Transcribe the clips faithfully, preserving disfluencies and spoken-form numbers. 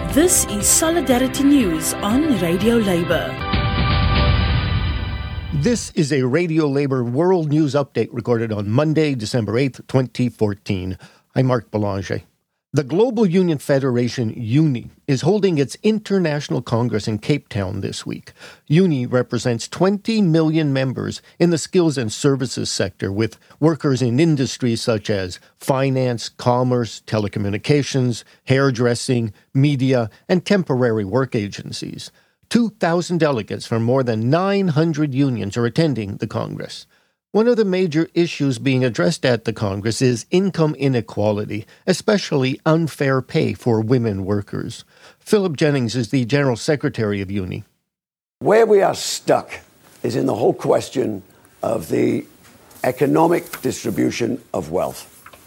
This is Solidarity News on Radio Labour. This is a Radio Labour World News Update recorded on Monday, December eighth, twenty fourteen. I'm Mark Belanger. The Global Union Federation, UNI, is holding its International Congress in Cape Town this week. UNI represents twenty million members in the skills and services sector, with workers in industries such as finance, commerce, telecommunications, hairdressing, media, and temporary work agencies. two thousand delegates from more than nine hundred unions are attending the Congress. One of the major issues being addressed at the Congress is income inequality, especially unfair pay for women workers. Philip Jennings is the General Secretary of UNI. Where we are stuck is in the whole question of the economic distribution of wealth.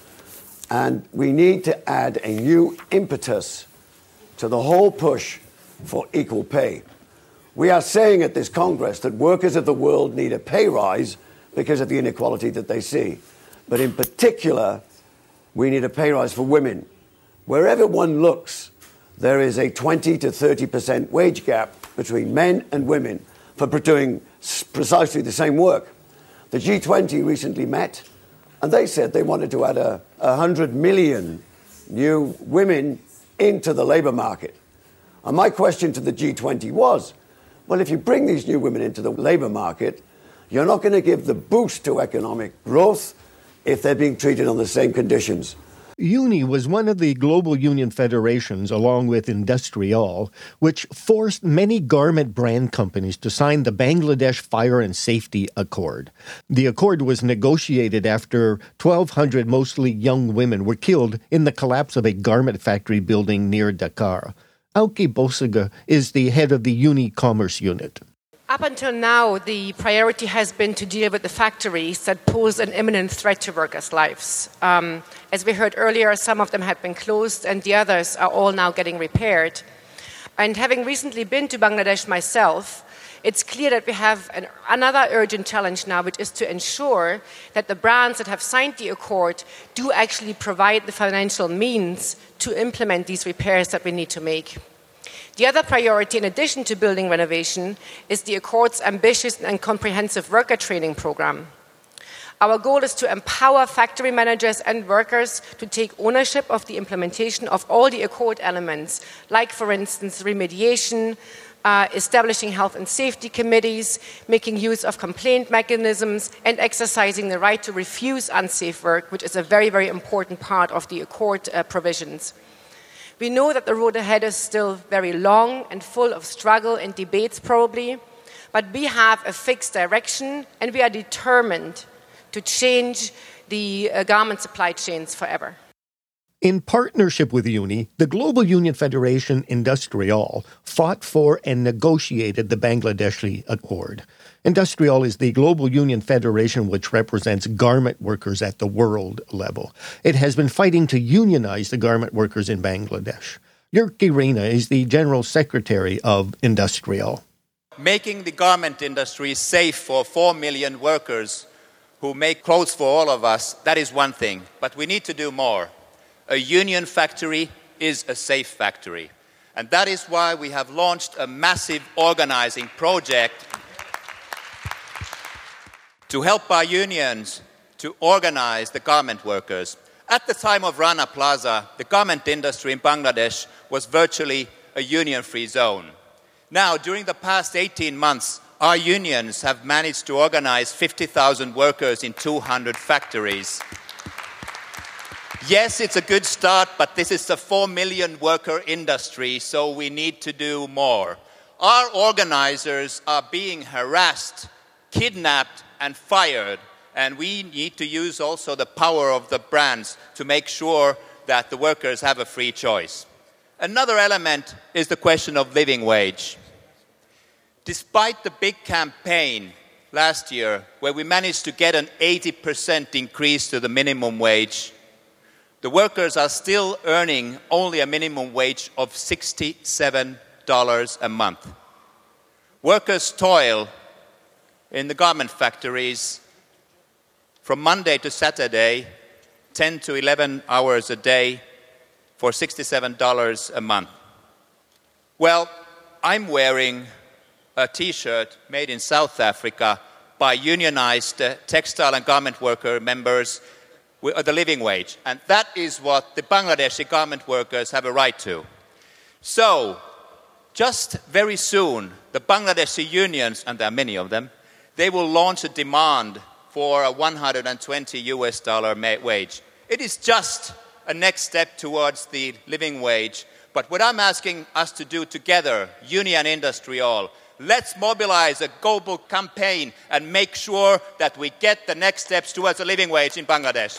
And we need to add a new impetus to the whole push for equal pay. We are saying at this Congress that workers of the world need a pay rise because of the inequality that they see. But in particular, we need a pay rise for women. Wherever one looks, there is a twenty to thirty percent wage gap between men and women for doing precisely the same work. The G twenty recently met, and they said they wanted to add a, a hundred million new women into the labour market. And my question to the G twenty was, well, if you bring these new women into the labour market, you're not going to give the boost to economic growth if they're being treated on the same conditions. UNI was one of the global union federations, along with Industrial, which forced many garment brand companies to sign the Bangladesh Fire and Safety Accord. The accord was negotiated after twelve hundred mostly young women were killed in the collapse of a garment factory building near Dhaka. Auke Bosiga is the head of the UNI Commerce Unit. Up until now, the priority has been to deal with the factories that pose an imminent threat to workers' lives. Um, as we heard earlier, some of them had been closed and the others are all now getting repaired. And having recently been to Bangladesh myself, it's clear that we have an, another urgent challenge now, which is to ensure that the brands that have signed the accord do actually provide the financial means to implement these repairs that we need to make. The other priority, in addition to building renovation, is the Accord's ambitious and comprehensive worker training program. Our goal is to empower factory managers and workers to take ownership of the implementation of all the Accord elements, like, for instance, remediation, uh, establishing health and safety committees, making use of complaint mechanisms, and exercising the right to refuse unsafe work, which is a very, very important part of the Accord uh, provisions. We know that the road ahead is still very long and full of struggle and debates probably, but we have a fixed direction and we are determined to change the uh, garment supply chains forever. In partnership with UNI, the Global Union Federation Industrial fought for and negotiated the Bangladeshi Accord. Industrial is the global union federation which represents garment workers at the world level. It has been fighting to unionize the garment workers in Bangladesh. Jyrki Reina is the General Secretary of Industrial. Making the garment industry safe for four million workers who make clothes for all of us, that is one thing. But we need to do more. A union factory is a safe factory. And that is why we have launched a massive organizing project to help our unions to organize the garment workers. At the time of Rana Plaza, the garment industry in Bangladesh was virtually a union-free zone. Now, during the past eighteen months, our unions have managed to organize fifty thousand workers in two hundred factories. Yes, it's a good start, but this is a four million worker industry, so we need to do more. Our organizers are being harassed, kidnapped, and fired, and we need to use also the power of the brands to make sure that the workers have a free choice. Another element is the question of living wage. Despite the big campaign last year, where we managed to get an eighty percent increase to the minimum wage, the workers are still earning only a minimum wage of sixty-seven dollars a month. Workers toil in the garment factories from Monday to Saturday, ten to eleven hours a day for sixty-seven dollars a month. Well, I'm wearing a T-shirt made in South Africa by unionized uh, textile and garment worker members with uh, the living wage. And that is what the Bangladeshi garment workers have a right to. So, just very soon, the Bangladeshi unions, and there are many of them, they will launch a demand for a one hundred twenty U S dollar wage. It is just a next step towards the living wage. But what I'm asking us to do together, union and industry all, let's mobilize a global campaign and make sure that we get the next steps towards a living wage in Bangladesh.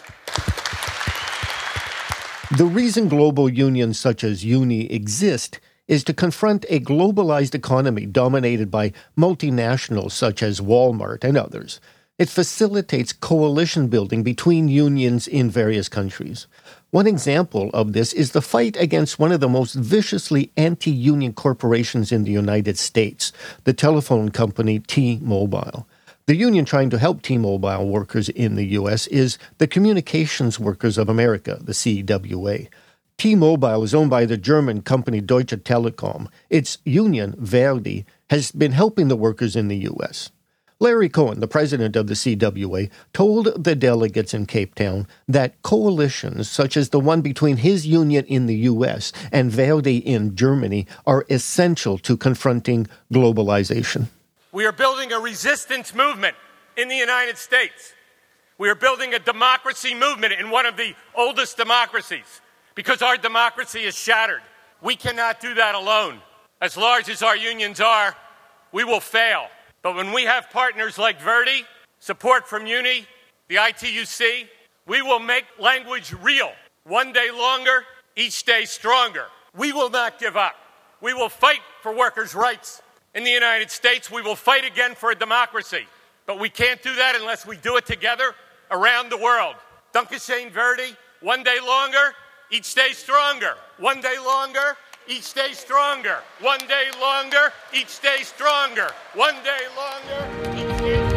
The reason global unions such as UNI exist is to confront a globalized economy dominated by multinationals such as Walmart and others. It facilitates coalition building between unions in various countries. One example of this is the fight against one of the most viciously anti-union corporations in the United States, the telephone company T-Mobile. The union trying to help T-Mobile workers in the U S is the Communications Workers of America, the C W A. T-Mobile is owned by the German company Deutsche Telekom. Its union, Verdi, has been helping the workers in the U S. Larry Cohen, the president of the C W A, told the delegates in Cape Town that coalitions such as the one between his union in the U S and Verdi in Germany are essential to confronting globalization. We are building a resistance movement in the United States. We are building a democracy movement in one of the oldest democracies because our democracy is shattered. We cannot do that alone. As large as our unions are, we will fail. But when we have partners like Verdi, support from UNI, the I T U C, we will make language real. One day longer, each day stronger. We will not give up. We will fight for workers' rights. In the United States, we will fight again for a democracy. But we can't do that unless we do it together around the world. Dankeschön, Verdi. One day longer, each day stronger. One day longer, each day stronger. One day longer, each day stronger. One day longer, each day